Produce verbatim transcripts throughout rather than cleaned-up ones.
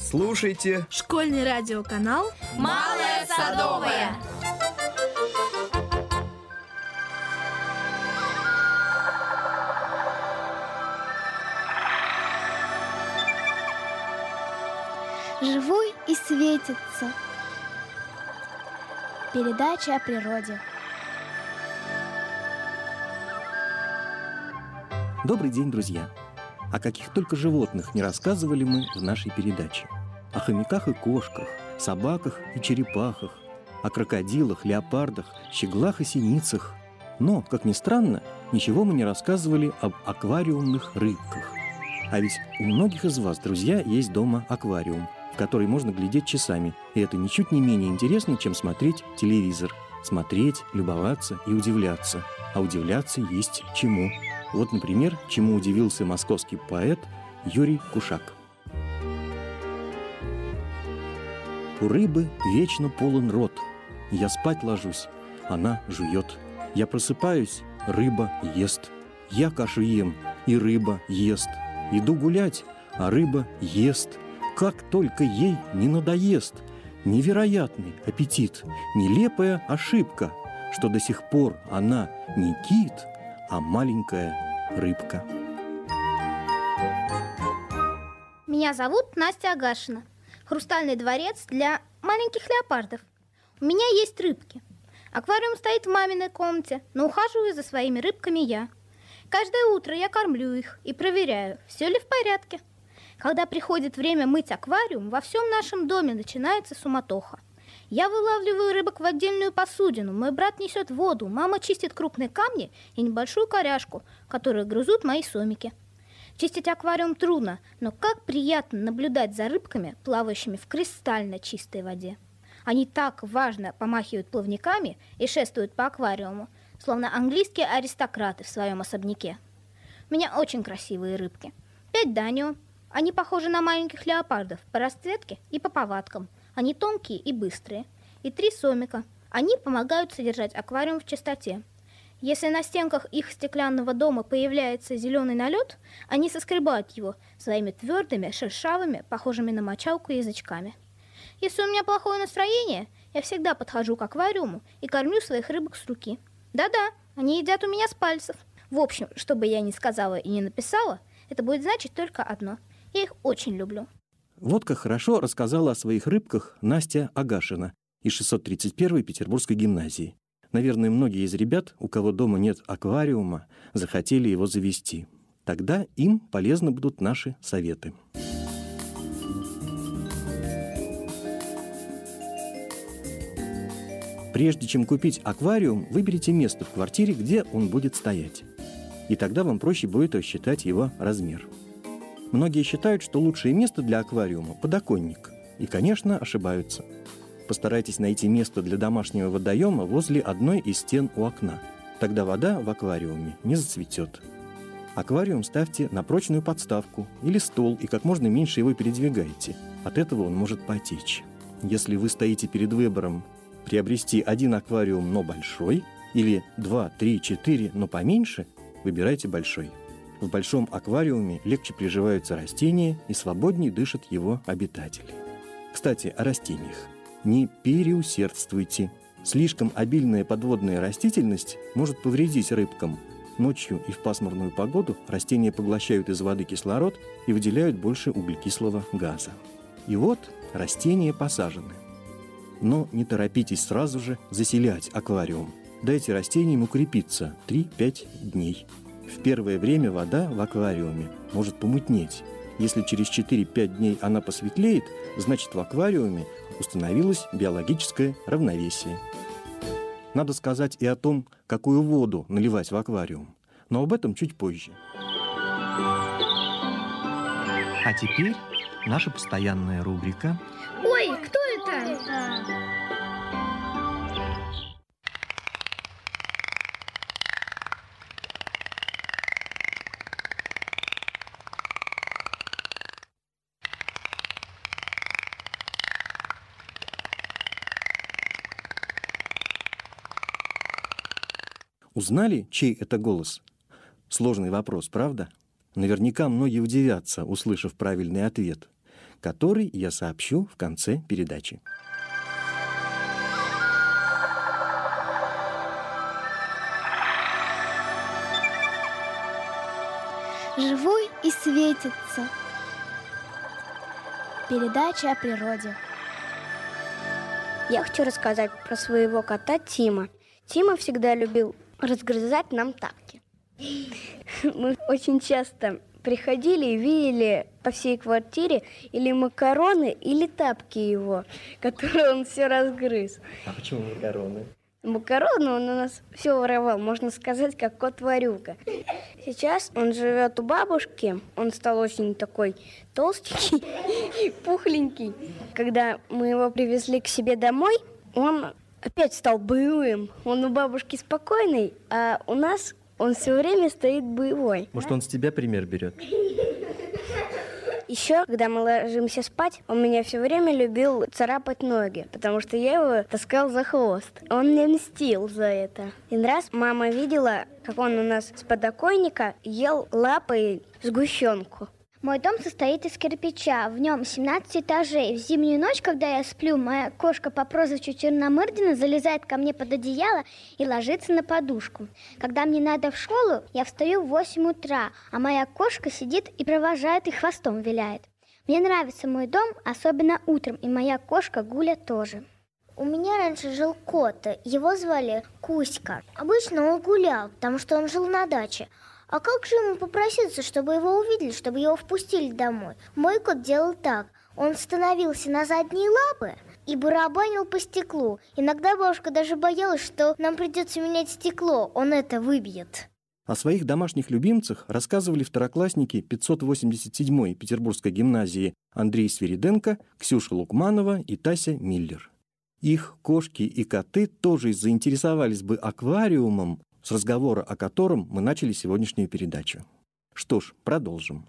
Слушайте школьный радиоканал «Малая Садовая». Живой и светится. Передача о природе. Добрый день, друзья! О каких только животных не рассказывали мы в нашей передаче. О хомяках и кошках, собаках и черепахах, о крокодилах, леопардах, щеглах и синицах. Но, как ни странно, ничего мы не рассказывали об аквариумных рыбках. А ведь у многих из вас, друзья, есть дома аквариум, в который можно глядеть часами. И это ничуть не менее интересно, чем смотреть телевизор. Смотреть, любоваться и удивляться. А удивляться есть чему. Вот, например, чему удивился московский поэт Юрий Кушак. У рыбы вечно полон рот. Я спать ложусь, она жует. Я просыпаюсь, рыба ест. Я кашу ем, и рыба ест. Иду гулять, а рыба ест. Как только ей не надоест. Невероятный аппетит, нелепая ошибка, что до сих пор она не кит, а маленькая рыбка. Меня зовут Настя Агашина. Хрустальный дворец для маленьких леопардов. У меня есть рыбки. Аквариум стоит в маминой комнате, но ухаживаю за своими рыбками я. Каждое утро я кормлю их и проверяю, все ли в порядке. Когда приходит время мыть аквариум, во всем нашем доме начинается суматоха. Я вылавливаю рыбок в отдельную посудину, мой брат несет воду, мама чистит крупные камни и небольшую коряшку, которую грызут мои сомики. Чистить аквариум трудно, но как приятно наблюдать за рыбками, плавающими в кристально чистой воде. Они так важно помахивают плавниками и шествуют по аквариуму, словно английские аристократы в своем особняке. У меня очень красивые рыбки. Пять данио. Они похожи на маленьких леопардов по расцветке и по повадкам. Они тонкие и быстрые. И три сомика. Они помогают содержать аквариум в чистоте. Если на стенках их стеклянного дома появляется зеленый налет, они соскребают его своими твердыми, шершавыми, похожими на мочалку язычками. Если у меня плохое настроение, я всегда подхожу к аквариуму и кормлю своих рыбок с руки. Да-да, они едят у меня с пальцев. В общем, что бы я ни сказала и не написала, это будет значить только одно. Я их очень люблю. Вот как хорошо рассказала о своих рыбках Настя Агашина из шестьсот тридцать первой Петербургской гимназии. Наверное, многие из ребят, у кого дома нет аквариума, захотели его завести. Тогда им полезны будут наши советы. Прежде чем купить аквариум, выберите место в квартире, где он будет стоять. И тогда вам проще будет рассчитать его размер. Многие считают, что лучшее место для аквариума – подоконник. И, конечно, ошибаются. Постарайтесь найти место для домашнего водоема возле одной из стен у окна. Тогда вода в аквариуме не зацветет. Аквариум ставьте на прочную подставку или стол и как можно меньше его передвигайте. От этого он может потечь. Если вы стоите перед выбором приобрести один аквариум, но большой, или два, три, четыре, но поменьше, выбирайте большой. В большом аквариуме легче приживаются растения и свободнее дышат его обитатели. Кстати, о растениях. Не переусердствуйте. Слишком обильная подводная растительность может повредить рыбкам. Ночью и в пасмурную погоду растения поглощают из воды кислород и выделяют больше углекислого газа. И вот растения посажены. Но не торопитесь сразу же заселять аквариум. Дайте растениям укрепиться три-пять дней. В первое время вода в аквариуме может помутнеть. Если через четыре-пять дней она посветлеет, значит в аквариуме установилось биологическое равновесие. Надо сказать и о том, какую воду наливать в аквариум. Но об этом чуть позже. А теперь наша постоянная рубрика. Ой, кто это? Узнали, чей это голос? Сложный вопрос, правда? Наверняка многие удивятся, услышав правильный ответ. который я сообщу в конце передачи. Живой и светится. Передача о природе. Я хочу рассказать про своего кота Тима. Тима всегда любил разгрызать нам тапки. Мы очень часто приходили и видели по всей квартире или макароны, или тапки его, которые он все разгрыз. А почему макароны? Макароны он у нас все воровал, можно сказать, как кот-ворюга. Сейчас он живет у бабушки, он стал очень такой толстенький, пухленький. Когда мы его привезли к себе домой, он опять стал боевым. Он у бабушки спокойный, а у нас он все время стоит боевой. Может, он с тебя пример берет? Еще, когда мы ложимся спать, он меня все время любил царапать ноги, потому что я его таскал за хвост. Он мне мстил за это. Один раз мама видела, как он у нас с подоконника ел лапой сгущенку. Мой дом состоит из кирпича, в нем семнадцать этажей. В зимнюю ночь, когда я сплю, моя кошка по прозвищу Черномырдина залезает ко мне под одеяло и ложится на подушку. Когда мне надо в школу, я встаю в восемь утра, а моя кошка сидит и провожает и хвостом виляет. Мне нравится мой дом, особенно утром, и моя кошка Гуля тоже. У меня раньше жил кот, его звали Кузька. Обычно он гулял, потому что он жил на даче. А как же ему попроситься, чтобы его увидели, чтобы его впустили домой? Мой кот делал так. Он становился на задние лапы и барабанил по стеклу. Иногда бабушка даже боялась, что нам придется менять стекло, он это выбьет. О своих домашних любимцах рассказывали второклассники пятьсот восемьдесят седьмой Петербургской гимназии Андрей Свириденко, Ксюша Лукманова и Тася Миллер. Их кошки и коты тоже заинтересовались бы аквариумом, с разговора о котором мы начали сегодняшнюю передачу. Что ж, продолжим.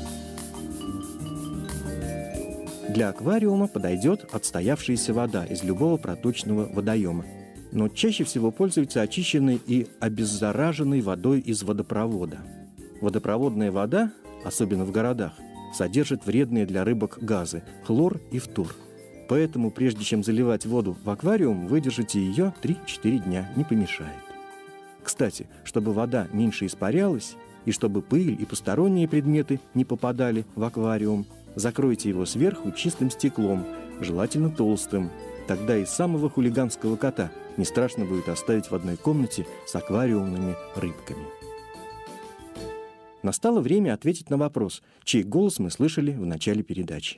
Для аквариума подойдет отстоявшаяся вода из любого проточного водоема, но чаще всего пользуются очищенной и обеззараженной водой из водопровода. Водопроводная вода, особенно в городах, содержит вредные для рыбок газы – хлор и фтор. Поэтому, прежде чем заливать воду в аквариум, выдержите ее три-четыре дня, не помешает. Кстати, чтобы вода меньше испарялась, и чтобы пыль и посторонние предметы не попадали в аквариум, закройте его сверху чистым стеклом, желательно толстым. Тогда и самого хулиганского кота не страшно будет оставить в одной комнате с аквариумными рыбками. Настало время ответить на вопрос, чей голос мы слышали в начале передачи.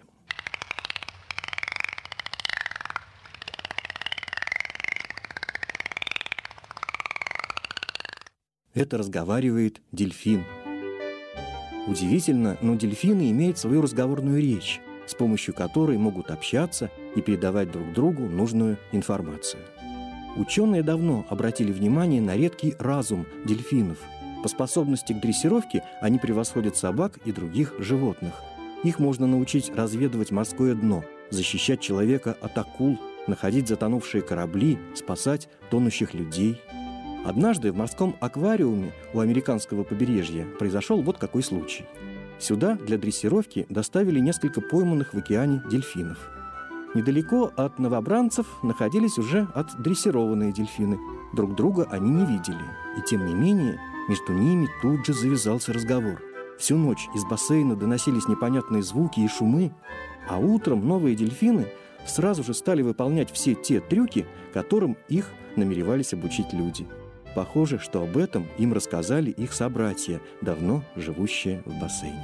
Это разговаривает дельфин. Удивительно, но дельфины имеют свою разговорную речь, с помощью которой могут общаться и передавать друг другу нужную информацию. Ученые давно обратили внимание на редкий разум дельфинов. По способности к дрессировке они превосходят собак и других животных. Их можно научить разведывать морское дно, защищать человека от акул, находить затонувшие корабли, спасать тонущих людей. Однажды в морском аквариуме у американского побережья произошел вот какой случай. Сюда для дрессировки доставили несколько пойманных в океане дельфинов. Недалеко от новобранцев находились уже отдрессированные дельфины. Друг друга они не видели, и тем не менее между ними тут же завязался разговор. Всю ночь из бассейна доносились непонятные звуки и шумы, а утром новые дельфины сразу же стали выполнять все те трюки, которым их намеревались обучить люди. Похоже, что об этом им рассказали их собратья, давно живущие в бассейне.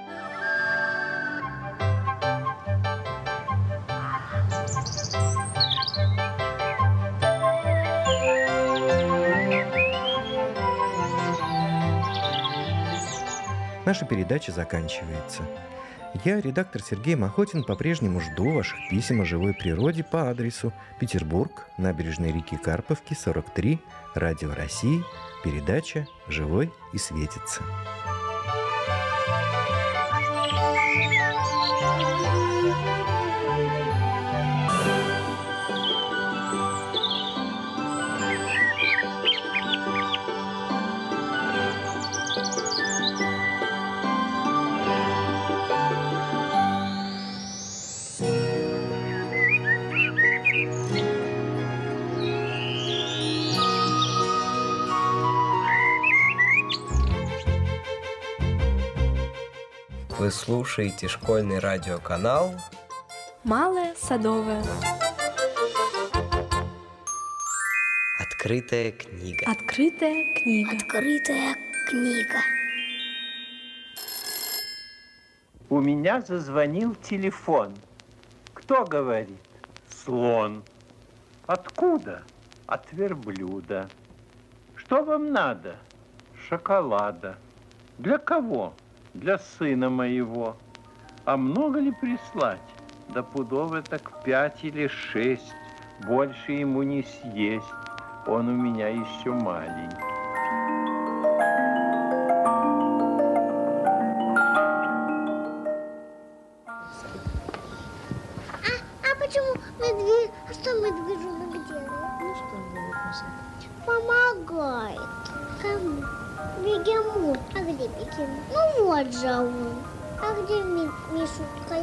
Наша передача заканчивается. Я, редактор Сергей Махотин, по-прежнему жду ваших писем о живой природе по адресу Петербург, набережная реки Карповки, сорок три, Радио России, передача «Живой и светится». Вы слушаете школьный радиоканал Малая Садовая. Открытая книга. Открытая книга. Открытая книга. У меня зазвонил телефон. Кто говорит? Слон. Откуда? От верблюда. Что вам надо? Шоколада. Для кого? Для сына моего. А много ли прислать? Да пудов так пять или шесть. Больше ему не съесть. Он у меня еще маленький. А, а почему медведь? А что медвежонок делает? Ну что он делает, Маша? Помогает. Кому? Бегемот. А где бегемот? Ну вот же он. А где ми Мишутка?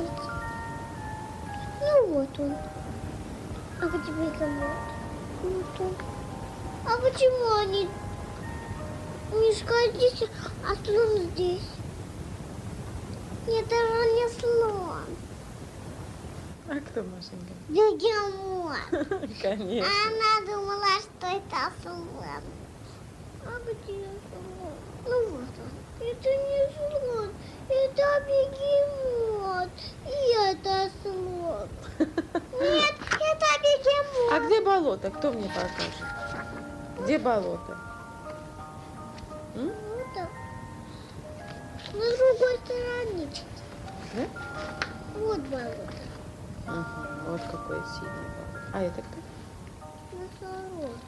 Ну вот он. А где бегемот? Вот он. А почему они... Мишка здесь, а слон здесь? Нет, это же не слон. А кто, Машенька? Бегемот. Конечно. А она думала, что это слон. А где слон? Ну вот он. Это не слон, это бегемот. И это слон. Нет, это бегемот. А где болото? Кто мне покажет? Где болото? М? Вот так. На другой страничке. Да? Вот болото. Угу, вот какое синее болото. А это кто? Носорог.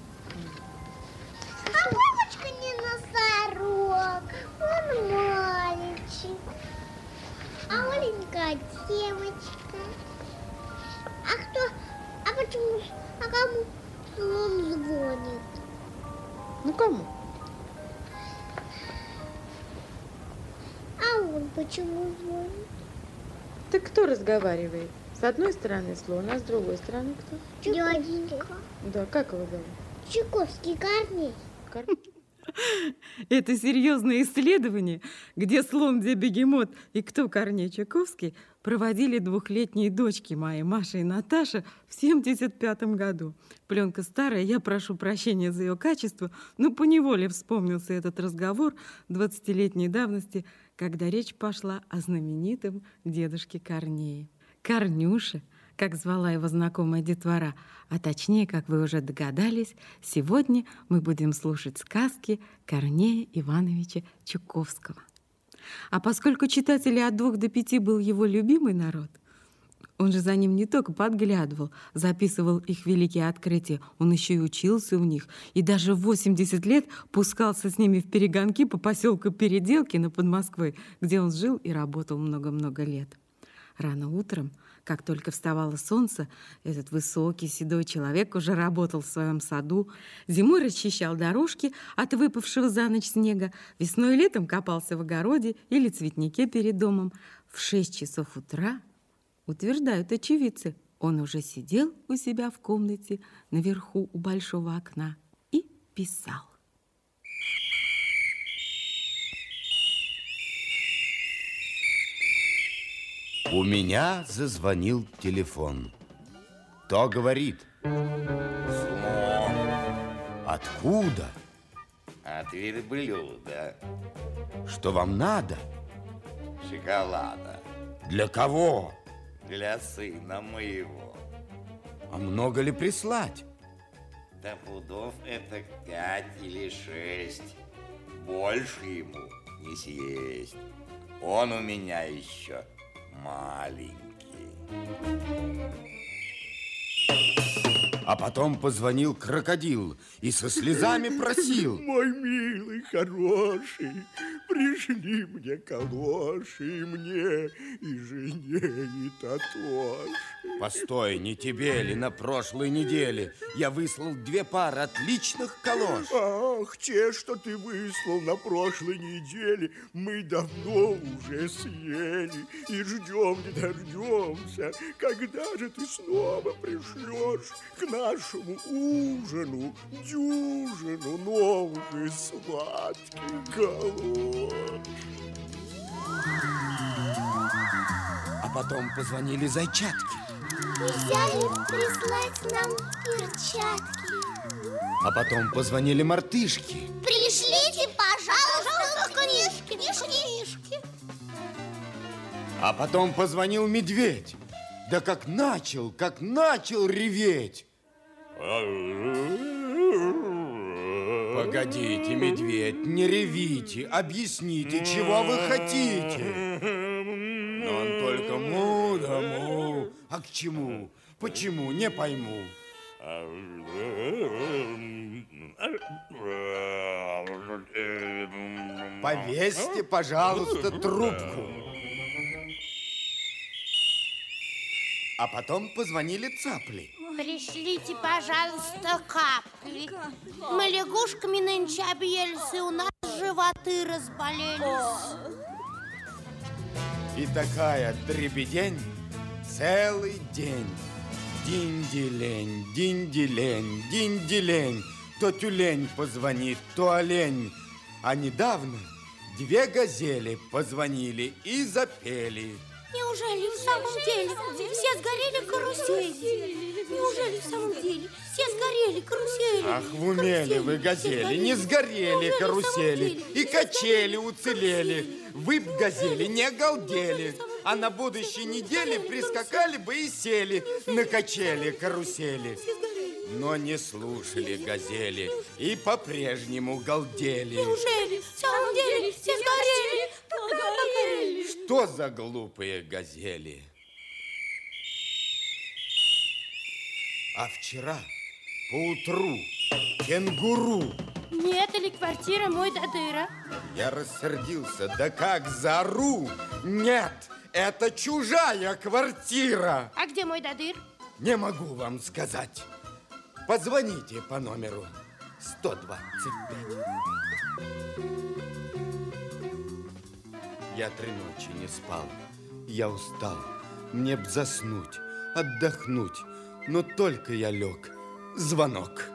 А бабочка не носорог. Он мальчик. А маленькая девочка. А кто? А почему? А кому слон звонит? Ну кому? А он почему звонит? Так кто разговаривает? С одной стороны слон, а с другой стороны кто? Дяденька. Да, как его зовут? Чайковский Корней. Кор... Это серьезное исследование, где слон, где бегемот и кто Корней Чайковский, проводили двухлетние дочки мои, Маша и Наташа, в семьдесят пятом году. Пленка старая, я прошу прощения за ее качество, но поневоле вспомнился этот разговор двадцатилетней давности, когда речь пошла о знаменитом дедушке Корнее. Корнюша, как звала его знакомая детвора, а точнее, как вы уже догадались, сегодня мы будем слушать сказки Корнея Ивановича Чуковского. А поскольку читатели от двух до пяти был его любимый народ, он же за ним не только подглядывал, записывал их великие открытия, он еще и учился у них, и даже в восемьдесят лет пускался с ними в перегонки по поселку Переделкино под Москвой, где он жил и работал много-много лет. Рано утром, как только вставало солнце, этот высокий седой человек уже работал в своем саду, зимой расчищал дорожки от выпавшего за ночь снега, весной и летом копался в огороде или цветнике перед домом. В шесть часов утра, утверждают очевидцы, он уже сидел у себя в комнате наверху у большого окна и писал. У меня зазвонил телефон. Кто говорит? Слон. Откуда? От верблюда. Что вам надо? Шоколада. Для кого? Для сына моего. А много ли прислать? Да пудов это пять или шесть. Больше ему не съесть. Он у меня еще маленький. А потом позвонил крокодил и со слезами просил: мой милый, хороший, пришли мне калоши, и мне, и жене, и Татоши. Постой, не тебе ли на прошлой неделе я выслал две пары отличных калош? Ах, те, что ты выслал на прошлой неделе, мы давно уже съели и ждем не дождемся, когда же ты снова пришлешь к нашему ужину дюжину новых и сладких калош. потом позвонили зайчатки. Взяли прислать нам перчатки. А потом позвонили мартышки. Пришлите, пожалуйста, книжки, книжки. А потом позвонил медведь. Да как начал, как начал реветь. Погодите, медведь, не ревите, объясните, чего вы хотите. Но он только му да му. А к чему? Почему? Не пойму. Повесьте, пожалуйста, трубку. А потом позвонили цапли. Пришлите, пожалуйста, капли. Мы лягушками нынче объелись, и у нас животы разболелись. И такая дребедень целый день. Динь-делень, динь-делень, динь-делень. То тюлень позвонит, то олень. А недавно две газели позвонили и запели. Неужели в самом деле все сгорели карусели? Неужели в самом деле все сгорели карусели? Ах, в уме ли вы, газели, не сгорели карусели, и качели уцелели. Вы б, газели, не галдели, а на будущей неделе прискакали бы и сели на качели карусели. Но не слушали газели и по-прежнему галдели. Неужели в самом деле все сгорели? Что за глупые газели? А вчера поутру кенгуру. Не это ли квартира мой Дадыра? Я рассердился, да как заору. Нет, это чужая квартира. А где мой Дадыр? Не могу вам сказать. Позвоните по номеру сто двадцать пять. Я три ночи не спал. Я устал. Мне б заснуть, отдохнуть. Но только я лег. Звонок.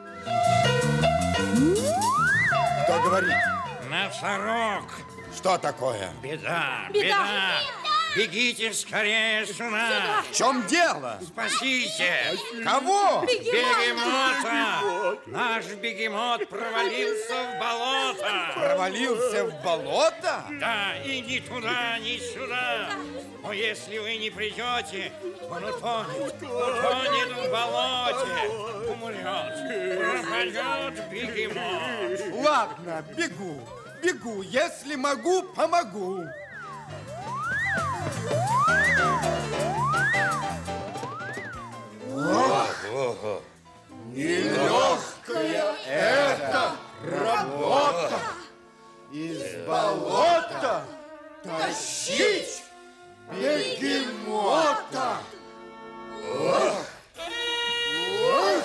Кто говорит? Носорог. Что такое? Беда, Беда. беда. Бегите скорее сюда. В чем дело? Спасите. Кого? Бегемота. Наш бегемот провалился в болото. Провалился в болото? Да, и ни туда, ни сюда. Но если вы не придете, он утонет, утонет в болоте, умрет, пропадет бегемот. Ладно, бегу, бегу. Если могу, помогу. Ох, ох, нелегкая эта работа. Из болота тащить бегемота. Ох, ох.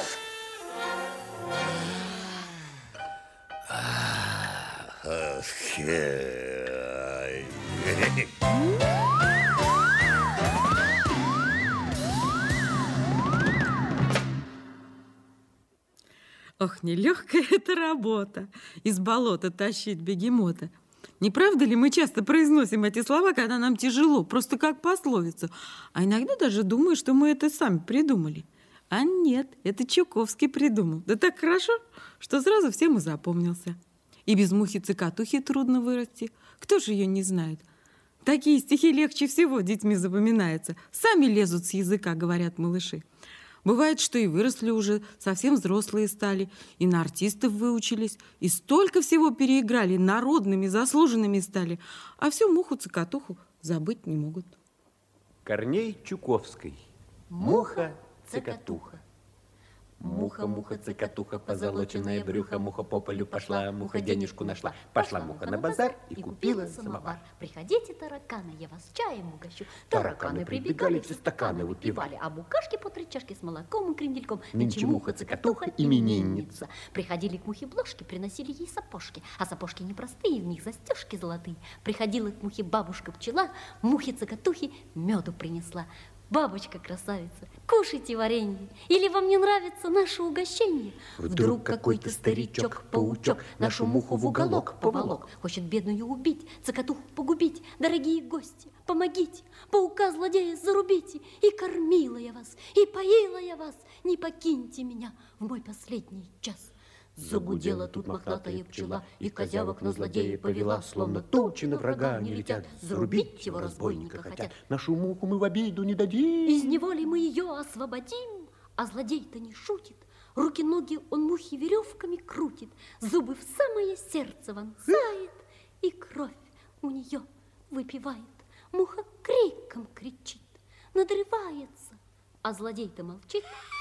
Ох, нелегкая эта работа, из болота тащить бегемота. Не правда ли мы часто произносим эти слова, когда нам тяжело, просто как пословицу, а иногда даже думаю, что мы это сами придумали. А нет, это Чуковский придумал. Да так хорошо, что сразу всем и запомнился. И без мухи-цикатухи трудно вырасти. Кто же ее не знает? Такие стихи легче всего детьми запоминаются. Сами лезут с языка, говорят малыши. Бывает, что и выросли уже, совсем взрослые стали, и на артистов выучились, и столько всего переиграли, народными, заслуженными стали, а всю муху-цикатуху забыть не могут. Корней Чуковский. Муха-цикатуха. Муха, муха, цикатуха, позолоченное брюхо, муха по полю пошла, муха денежку нашла. Пошла муха на базар и купила самовар. Приходите, тараканы, я вас чаем угощу. Тараканы прибегали, все стаканы выпивали, а букашки по три чашки с молоком и крендельком. Нынче муха, цикатуха, именинница. Приходили к мухе блошки, приносили ей сапожки, а сапожки непростые, в них застежки золотые. Приходила к мухе бабушка пчела, мухе цикатухи меду принесла. Бабочка-красавица, кушайте варенье. Или вам не нравится наше угощение? Вдруг какой-то старичок-паучок нашу муху в уголок поволок. Хочет бедную убить, цокотуху погубить. Дорогие гости, помогите, паука-злодея зарубите. И кормила я вас, и поила я вас. Не покиньте меня в мой последний час. Загудела тут мохнатая пчела, и козявок на злодея повела, словно тучи на врага не летят. Зарубить его разбойника хотят. Нашу муху мы в обиду не дадим. Из неволи мы ее освободим, а злодей-то не шутит. Руки-ноги он мухи веревками крутит, зубы в самое сердце вонзает, и кровь у нее выпивает. Муха криком кричит, надрывается, а злодей-то молчит,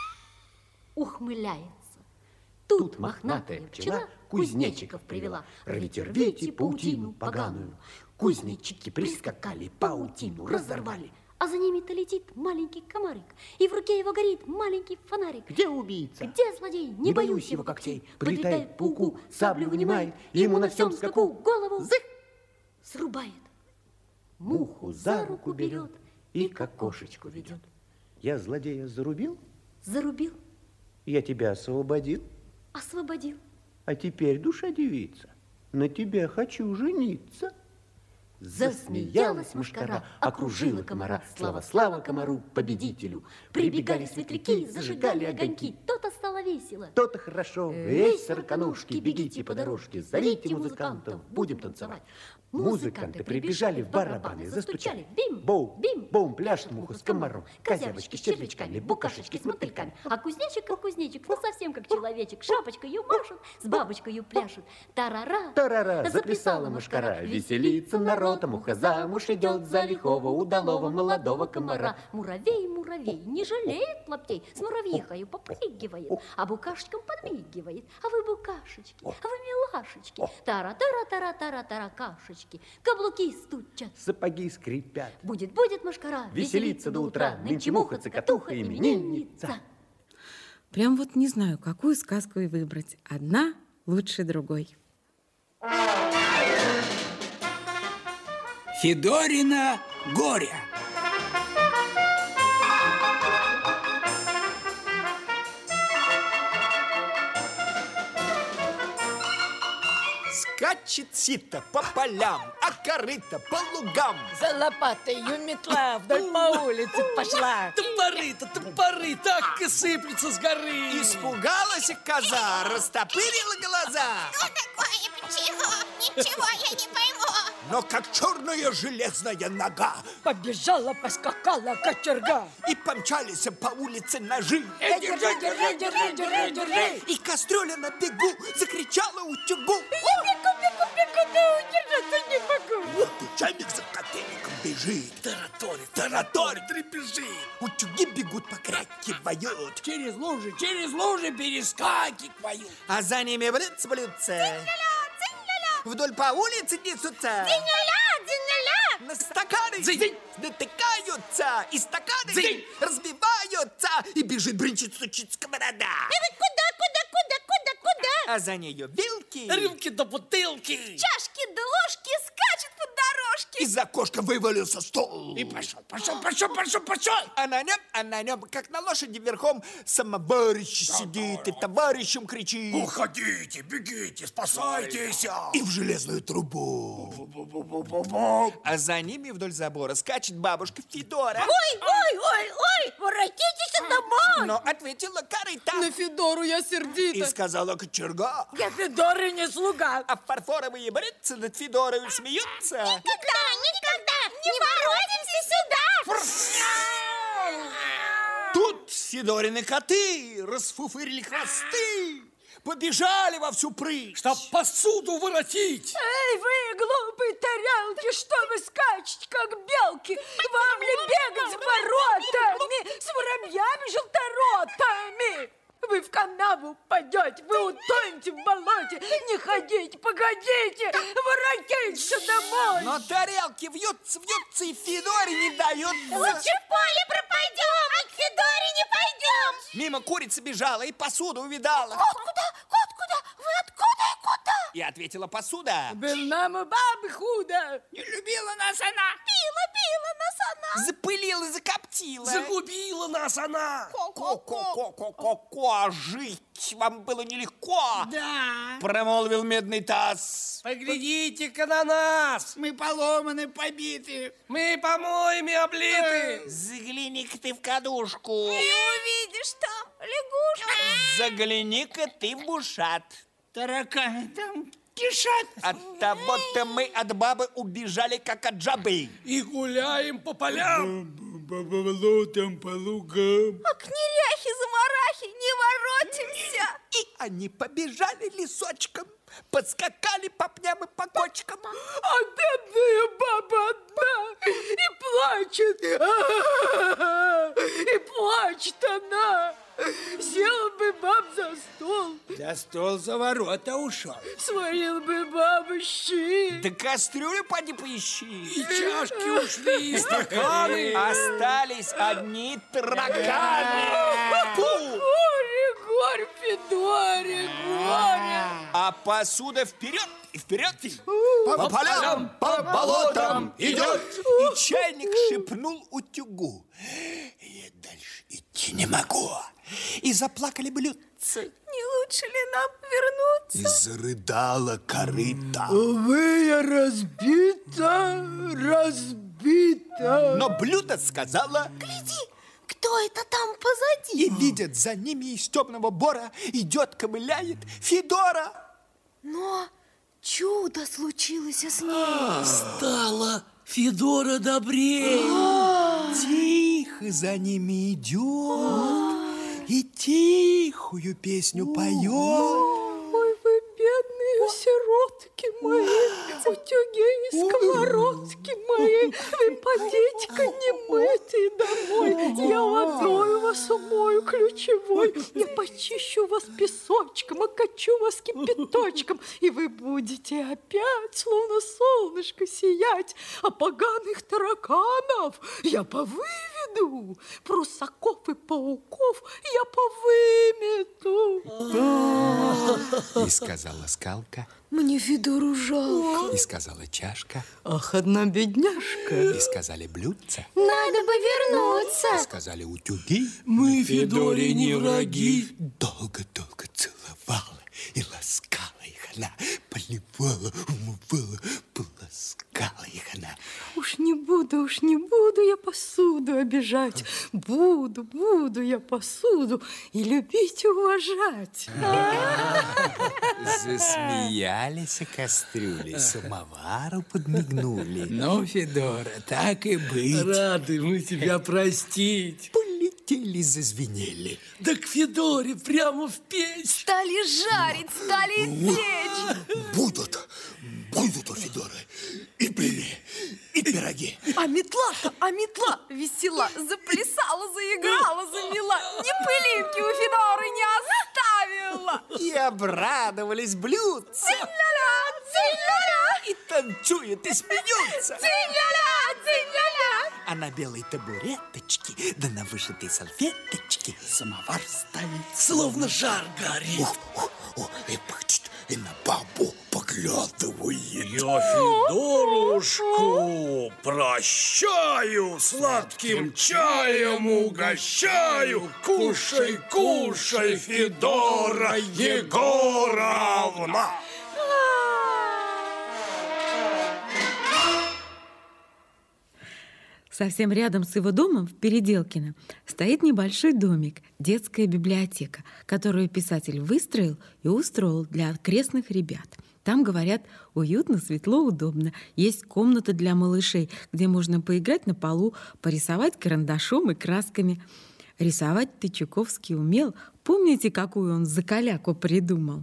ухмыляется. Тут, Тут мохнатая пчела кузнечиков привела. Рвите, рвите паутину поганую. Кузнечики прискакали, паутину разорвали. А за ними-то летит маленький комарик, и в руке его горит маленький фонарик. Где убийца? Где злодей? Не, Не боюсь боюсь его когтей. Подлетает Подлетает пауку, пауку, саблю вынимает, ему на всем скаку голову зых срубает. Муху за руку берет и к окошечку ведет. Я злодея зарубил? Зарубил. Я тебя освободил? Освободил. А теперь, душа девица, на тебе хочу жениться. Засмеялась мушкара, окружила комара. Слава, слава комару, победителю. Прибегали светляки, зажигали огоньки. То-то стало весело. То-то хорошо. Эй, сороконожки, бегите по дорожке, зовите музыкантов, будем танцевать. Музыканты прибежали в барабаны, застучали. Бим, боу, бим, боум, пляшет муха с комаром. Козявочки с червячками, букашечки с мотыльками. А кузнечик, как кузнечик, ну совсем как человечек. Шапочкою машет, с бабочкою пляшет. Тарара, тарара, заплясала мушкара. Веселится народ, а муха замуж идет за лихого, удалого, молодого комара. Муравей, муравей, не жалеет лаптей, с муравьихою попрыгивает, а букашечкам подмигивает. А вы букашечки, а вы милашечки. Тара-тара-тара-тара-тара-кашечки. Каблуки стучат, сапоги скрипят. Будет, будет мушкара веселиться до утра. Нынче муха, цокотуха, именинница. Прям вот не знаю, какую сказку и выбрать. Одна лучше другой. Федорина горе. Скачет сито по полям, а корыто по лугам. За лопатою метла вдоль по улице пошла. Топоры-то, топоры, так и сыплются с горы. Испугалась коза, растопырила глаза. Что такое, почему? Ничего я не пойму. Но как черная железная нога побежала, поскакала кочерга. И помчались по улице ножи. Э, держи, держи, держи, держи, держи. И кастрюля на бегу закричала утюгу. Я бегу, бегу, бегу, да удержаться не могу. Вот и чайник за котельником бежит. Тараторит, тараторит, трепежит. Утюги бегут, покрякивают. Через лужи, через лужи перескакивают. А за ними блюдце-блюдце. Вдоль по улице несутся. Дзинь-ля-ля, дзинь-ля-ля. На стаканы Дзинь. натыкаются. И стаканы Дзинь. разбиваются. И бежит, бренчит, стучит сковорода. И вы куда, куда, куда, куда, куда? А за нею вилки, рюмки до бутылки, чашки да ложки скачут по дорожке. Из окошка вывалился стол. И пошел, пошел, пошел, пошел, пошел. А на нем, а на нем, как на лошади верхом, самоварищ сидит и товарищем кричит. Уходите, бегите, спасайтесь. И в железную трубу. А за ними вдоль забора скачет бабушка Федора. Ой, ой, ой, ой, воротитесь домой. Но ответила корыта. На Федору я сердита. И сказала кочерга. Я Федоры не слуга. А фарфоровые брыцы над Федорой смеются. Никогда, никогда не воротимся сюда. Тут Федорины коты расфуфырили хвосты. Побежали во всю прыть, чтоб посуду воротить. Эй, вы, глупые тарелки, что вы скачете, как белки? Вам ли бегать с воротами, с воробьями-желторотами? Вы в канаву пойдете, вы утонете в болоте. Не ходите, погодите, воротитесь домой. Но тарелки вьются, вьются, и Федоре не дают. Лучше в поле пропадем, а к Федоре не пойдем. Мимо курица бежала и посуду увидала. Кот куда, кот куда, вы откуда и куда? И ответила посуда. Был нам у бабы худо. Не любила нас она. Пила, пила нас она. Запылила, закоптила. Загубила нас она. Ко-ко-ко-ко-ко-ко, жить вам было нелегко. Да. Промолвил медный таз. Поглядите-ка на нас. Мы поломаны, побиты. Мы помоями облиты. Загляни-ка ты в кадушку. И увидишь там лягушку. Загляни-ка ты в ушат. Тараканы там кишат. От того-то мы от бабы убежали, как от жабы. И гуляем по полям. По болотам, по лугам. А к неряхе-замарахе не воротимся. И они побежали лесочком, подскакали по пням и по кочкам. А бедная баба одна и плачет. И плачет она. Села бы баб за стол. За стол за ворота ушел. Сварил бы баба щи. Да кастрюлю поди поищи. И чашки ушли, и стаканы. Остались одни тараканы. Горе, горе, Федоре, горе. А посуда вперед и вперед. По, по полям, по болотам идет. И чайник шепнул утюгу: я дальше идти не могу. И заплакали блюдца. Не лучше ли нам вернуться? И зарыдала корыта. Вы разбита, разбита. Но блюдо сказала: гляди, кто это там позади? И видят, за ними из темного бора идет, ковыляет Федора. Но чудо случилось с ней. Стала Федора добрее. Тихо за ними идет и тихую песню поет. Ой, вы бедные сиротки мои, утюги и сковородки мои, вы подите-ка немытые домой. Я водой вас умою ключевой, я почищу вас песочком, окачу вас кипяточком, и вы будете опять, словно солнышко, сиять, а поганых тараканов я повыведу, прусаков и пауков я повымету. И сказала скалка: мне Федору жалко. И сказала чашка: ах, одна бедняжка. И сказали блюдца: надо бы вернуться. И сказали утюги: мы Федоре не враги. Долго-долго целовала и ласкала их она, поливала, умывала, полоскала их она. Уж не буду, уж не буду я посуду обижать. Буду, буду я посуду и любить и уважать. Засмеялись кастрюли, самовару подмигнули. Ну, Федора, так и быть. Рады мы тебя простить. Полетели, зазвенели. Да к Федоре прямо в печь. Стали жарить, стали печь. Будут, будут у Федоры и блины, и пироги. А метла-то, а метла весела, заплясала, заиграла, замела. Ни пылинки у Федоры не оставила. И обрадовались блюдца. Цинь-ля-ля, цинь-ля-ля. И танцуют, и смеются. Цинь-ля-ля, цинь-ля-ля. А на белой табуреточке, да на вышитой салфеточке самовар ставит, словно жар горит. О, о, о, и пыхтит, и на бабу поглядывает. Я Федорушку прощаю, сладким чаем угощаю. Кушай, кушай, Федора Егоровна. Совсем рядом с его домом, в Переделкино, стоит небольшой домик, детская библиотека, которую писатель выстроил и устроил для окрестных ребят. Там, говорят, уютно, светло, удобно. Есть комната для малышей, где можно поиграть на полу, порисовать карандашом и красками. Рисовать-то Чуковский умел. Помните, какую он закаляку придумал?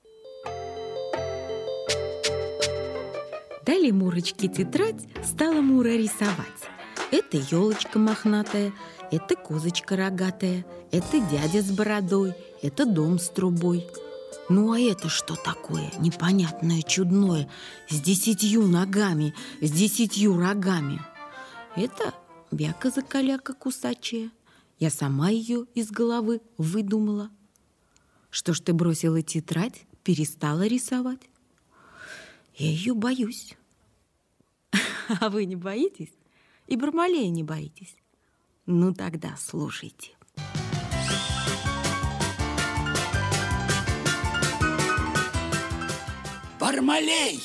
Дали Мурочке тетрадь, стала Мура рисовать. Это елочка мохнатая, это козочка рогатая, это дядя с бородой, это дом с трубой. Ну а это что такое непонятное, чудное, с десятью ногами, с десятью рогами? Это бяка-закаляка кусачая. Я сама ее из головы выдумала. Что ж ты бросила тетрадь, перестала рисовать? Я ее боюсь. А вы не боитесь? И Бармалея не боитесь? Ну тогда слушайте. Бармалей!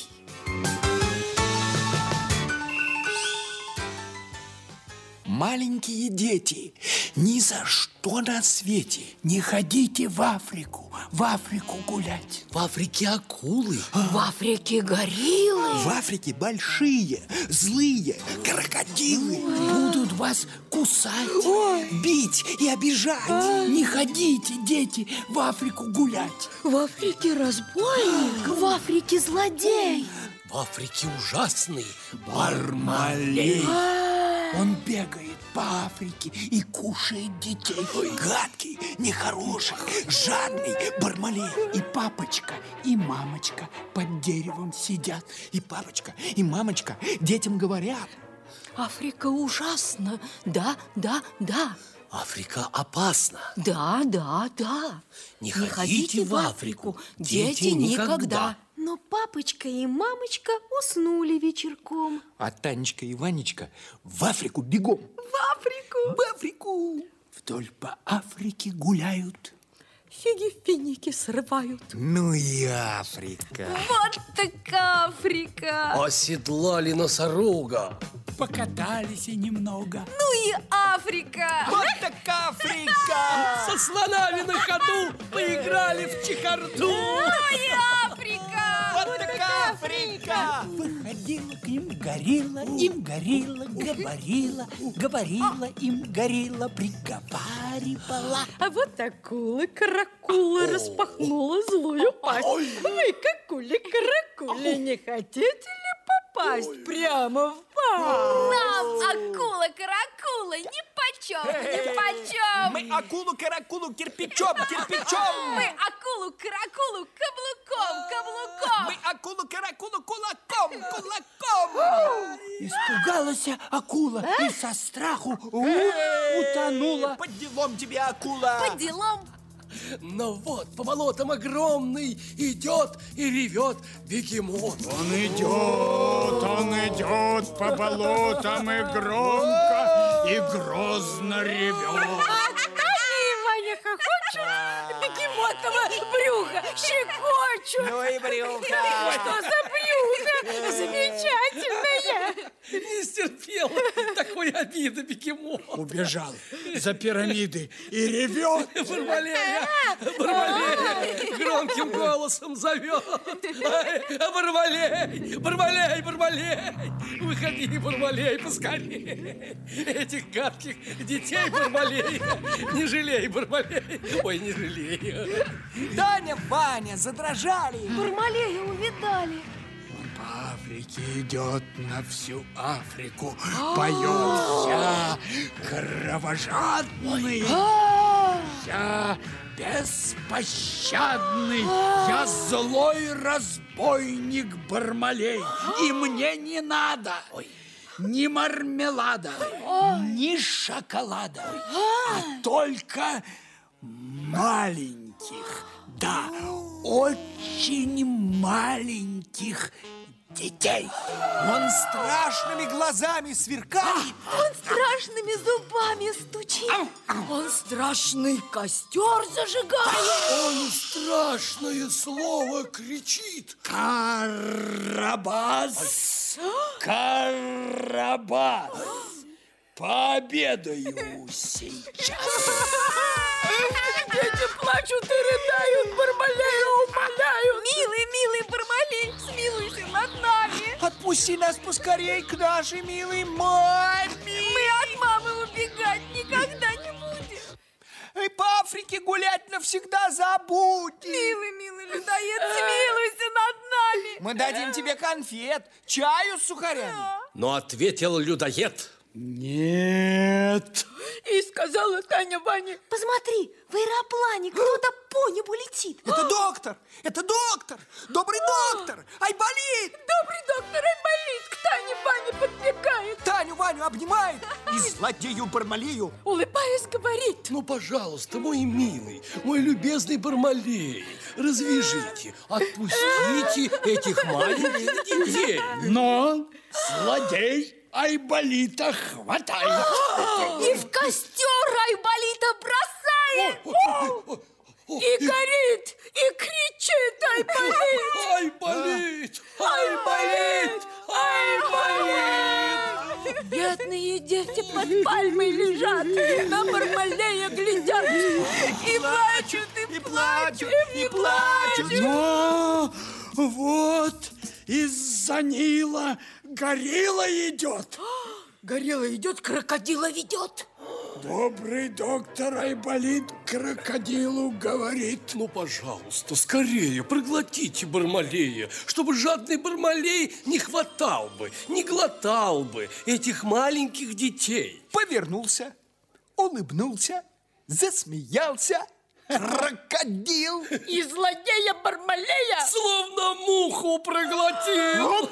Маленькие дети, ни за что на свете не ходите в Африку, в Африку гулять. В Африке акулы. В Африке гориллы. В Африке большие, злые крокодилы будут вас кусать, Ой. бить и обижать. А? Не ходите, дети, в Африку гулять. В Африке разбойник, в Африке злодей. В Африке ужасный Бармалей. Он бегает по Африке и кушает детей. Гадкий, нехороший, жадный Бармалей. И папочка, и мамочка под деревом сидят. И папочка, и мамочка детям говорят: Африка ужасна, да, да, да. Африка опасна. Да, да, да. Не, Не ходите, ходите в Африку, дети, дети никогда. никогда. Но папочка и мамочка уснули вечерком. А Танечка и Ванечка в Африку бегом. В Африку? В Африку. Вдоль по Африке гуляют. Фиги-финики срывают. Ну и Африка. Вот так Африка. Оседлали носорога. Покатались и немного. Ну и Африка. Вот так Африка. Со слонами на ходу поиграли в чехарду. Ну и Африка. Вот так Африка. Выходила к ним горилла, им горилла говорила, говорила им горилла, приговаривала. А вот акула, каракула распахнула злую пасть. Ой. Вы, какули-каракули, не хотите ли попасть Ой. прямо в пасть? Нам, акула-каракула, нипочем, нипочем. Мы акулу-каракулу кирпичом, кирпичом. Мы акулу-каракулу каблуком, каблуком. Мы акулу-каракулу кулаком, кулаком. Испугалась акула а? и со страху утонула. Под делом тебе, акула. Под делом. Но вот по болотам огромный идет и ревет бегемот. Он идет, он идет по болотам и громко, и грозно ревет. Ваня хохочет, бегемотово брюхо щекочут. Ну и брюхо. Что за брюхо? Замечательное. Не стерпела такой обиды бегемот. Убежал за пирамиды и ревет. Бармалея, Бармалея громким голосом зовет. Бармалей, Бармалей, Бармалей. Выходи, Бармалей, поскорее. Этих гадких детей, Бармалей. Не жалей, Бармалей. Ой, не жалей. Таня, Ваня задрожали. Бармалея увидали. По Африке идет на всю Африку, поет: я кровожадный, я беспощадный, я злой разбойник Бармалей, и мне не надо ни мармелада, ни шоколада, а только маленьких, да, очень маленьких детей. Он страшными глазами сверкает. Он страшными зубами стучит. Он страшный костер зажигает. Он страшное слово кричит. Карабас, Карабас, пообедаю сейчас. Дети плачут и рыдают, Бармалея умоляют. Милый, милый Бармалей, смилуйся над нами. Отпусти нас поскорей к нашей милой маме. Мы от мамы убегать никогда не будем. И по Африке гулять навсегда забудем. Милый, милый людоед, смилуйся над нами. Мы дадим тебе конфет, чаю с сухарями. Но ответил людоед: нет. И сказала Таня Ване: посмотри, в аэроплане кто-то по небу летит. Это доктор, это доктор, добрый доктор, Айболит. Добрый доктор Айболит к Тане Ване подбегает. Таню Ваню обнимает и злодею Бармалею, улыбаясь, говорит: ну, пожалуйста, мой милый, мой любезный Бармалей, развяжите, отпустите этих маленьких детей. Но злодей Айболита хватай. И в костер Айболита бросает. И горит, и кричит Айболит. Айболит, Айболит, Айболит. Бедные дети под пальмой лежат, на Бармалея глядят. И плачут, и плачут, и плачут. Но вот из-за Нила горилла идет. Горилла идет, крокодила ведет. Добрый доктор Айболит крокодилу говорит: ну, пожалуйста, скорее проглотите Бармалея, чтобы жадный Бармалей не хватал бы, не глотал бы этих маленьких детей. Повернулся, улыбнулся, засмеялся. Крокодил и злодея Бармалея словно муху проглотил.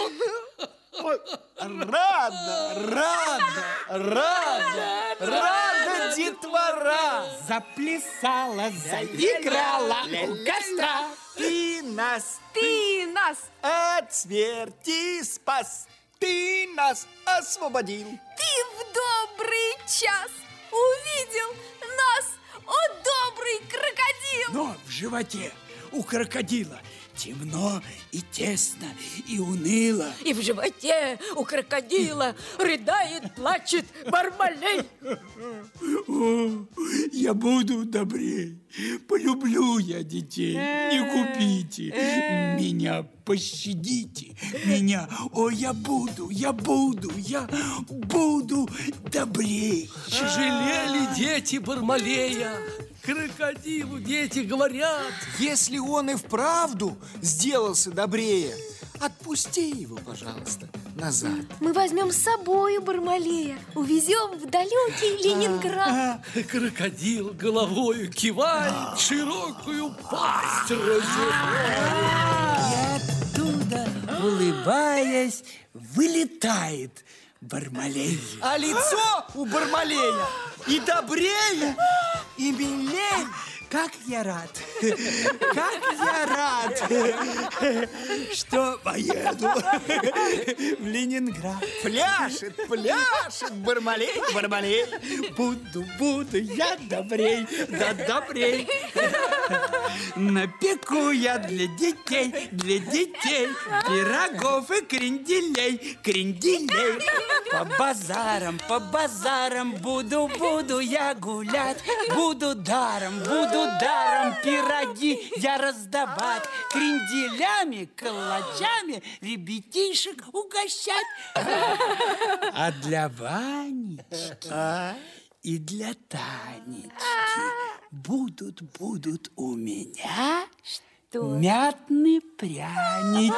Рада, рада, рада, рада детвора заплясала, заиграла у костра. Ты нас, ты нас от смерти спас, ты нас освободил. Ты в добрый час увидел нас, о добрый крокодил. Но в животе у крокодила темно и тесно, и уныло. И в животе у крокодила рыдает, плачет Бармалей. О, я буду добрей, полюблю я детей, не купите меня, пощадите меня. О, я буду, я буду, я буду добрей. Жалели дети Бармалея. Крокодилу дети говорят: если он и вправду сделался добрее, отпусти его, пожалуйста, назад. Мы возьмем с собой Бармалея, увезем в далекий Ленинград. Крокодил головою кивает, широкую пасть разевает. И оттуда, улыбаясь, вылетает Бармалей. А лицо у Бармалея и добрее, и милей. Как я рад, как я рад, что поеду в Ленинград. Пляшет, пляшет Бармалей, Бармалей. Буду, буду я добрей, да добрей. Напеку я для детей, для детей пирогов и кренделей, кренделей. По базарам, по базарам буду, буду я гулять, буду даром, буду даром пироги я раздавать, кренделями, калачами ребятишек угощать. А для Ванечки и для Танечки будут, будут у меня что? Мятные прянички.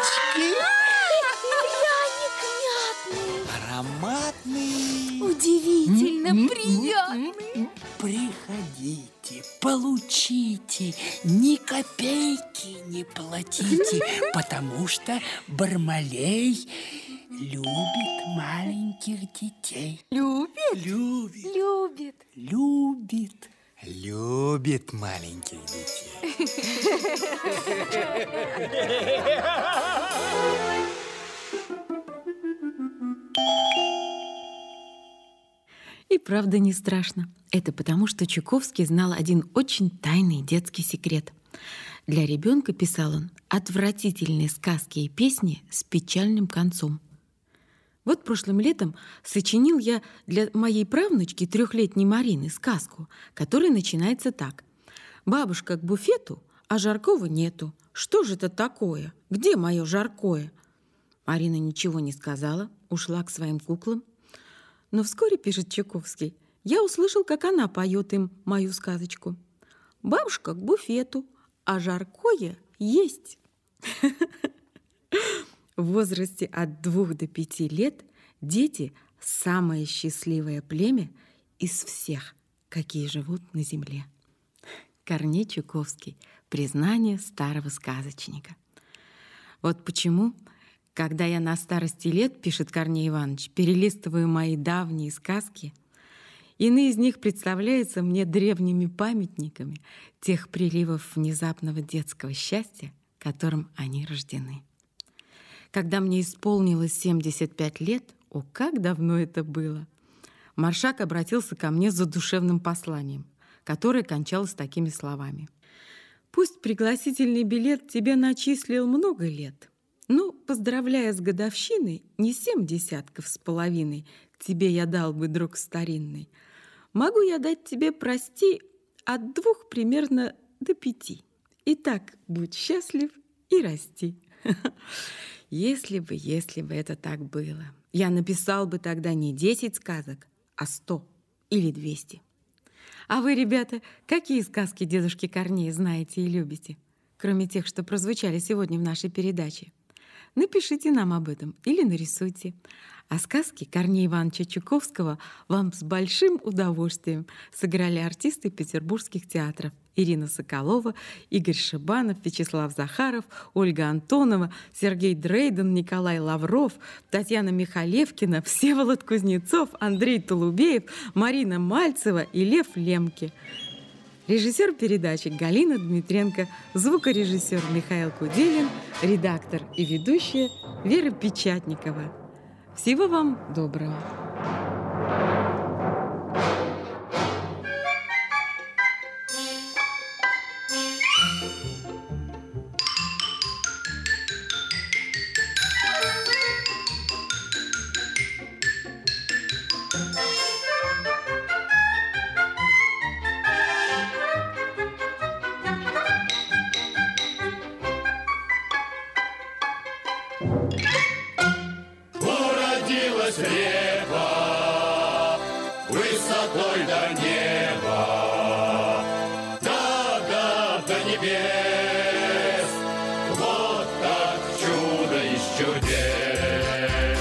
Ароматный. Удивительно приятный. Приходите, получите, ни копейки не платите, потому что Бармалей любит маленьких детей. Любит? Любит. Любит. Любит. Любит маленьких детей. И правда не страшно. Это потому, что Чуковский знал один очень тайный детский секрет. Для ребенка, писал он, отвратительные сказки и песни с печальным концом. Вот прошлым летом сочинил я для моей правнучки, трехлетней Марины, сказку, которая начинается так. «Бабушка к буфету, а жаркого нету. Что же это такое? Где мое жаркое?» Марина ничего не сказала, ушла к своим куклам. Но вскоре, пишет Чуковский, я услышал, как она поет им мою сказочку. «Бабушка к буфету, а жаркое есть». В возрасте от двух до пяти лет дети – самое счастливое племя из всех, какие живут на земле. Корней Чуковский. Признание старого сказочника. Вот почему, когда я на старости лет, пишет Корней Иванович, перелистываю мои давние сказки, иные из них представляются мне древними памятниками тех приливов внезапного детского счастья, которым они рождены. Когда мне исполнилось семьдесят пять лет, О, как давно это было! Маршак обратился ко мне с задушевным посланием, которое кончалось такими словами. «Пусть пригласительный билет тебе начислил много лет, но, поздравляя с годовщиной, не семь десятков с половиной к тебе я дал бы, друг старинный. Могу я дать тебе, прости, от двух примерно до пяти. Итак, будь счастлив и расти». Если бы, если бы это так было, я написал бы тогда не десять сказок, а сто или двести. А вы, ребята, какие сказки дедушки Корнея знаете и любите, кроме тех, что прозвучали сегодня в нашей передаче? Напишите нам об этом или нарисуйте. А сказки Корнея Ивановича Чуковского вам с большим удовольствием сыграли артисты петербургских театров: Ирина Соколова, Игорь Шибанов, Вячеслав Захаров, Ольга Антонова, Сергей Дрейден, Николай Лавров, Татьяна Михалевкина, Всеволод Кузнецов, Андрей Толубеев, Марина Мальцева и Лев Лемке. Режиссер передачи Галина Дмитренко, звукорежиссер Михаил Куделин, редактор и ведущая Вера Печатникова. Всего вам доброго! Уродилась репа высотой до неба, да-да, до небес. Вот так чудо из чудес.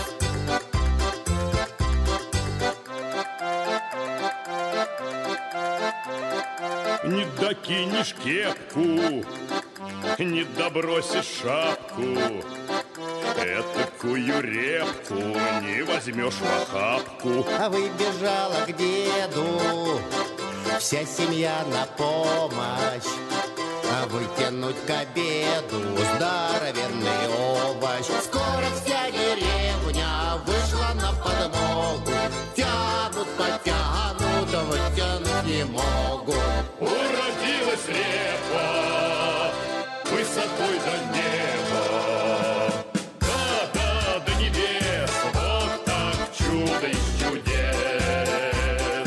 Не докинешь кепку, не добросишь шапку, этакую репку не возьмешь в охапку. А выбежала к деду вся семья на помощь, а вытянуть к обеду здоровенный овощ. Скоро вся деревня вышла на подмогу, тянут, потянут, а вытянуть не могут. Уродилась репа высотой до неба, да-да, до небес. Вот так чудо из чудес.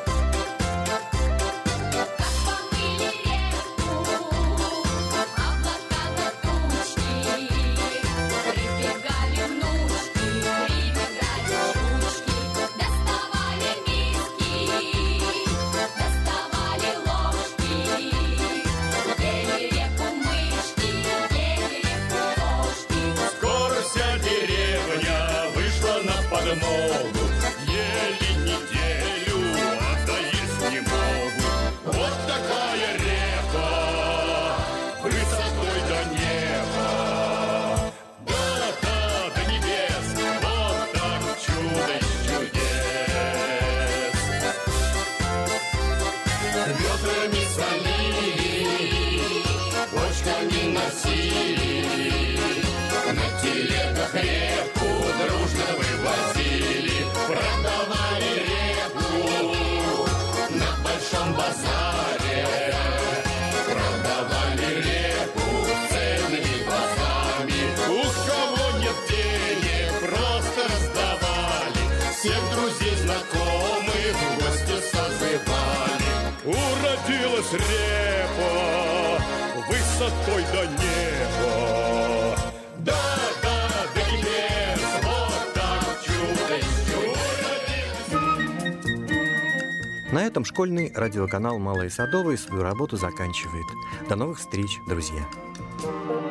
Как помыли репу облака до тучи, прибегали внучки, прибегали щучки, доставали миски, доставали ложки, ели репу мышки, ели репу кошки. Скоро вся деревня вышла на подмогу, ели неделю, а доесть не могут. Вот такая репа высотой до неба, да-да, до небес. Вот так чудо из чудес. Ведрами солили, бочками носили, на телегах репу дружно вывозили. Продавали репу на большом базаре, продавали репу ценными глазами. У кого нет денег, просто раздавали, всех друзей, знакомых в гости созывали. Уродилась репа высотой до неба, да-да, до небес. Вот так чудо из чудес. На этом школьный радиоканал «Малые Садовые» свою работу заканчивает. До новых встреч, друзья!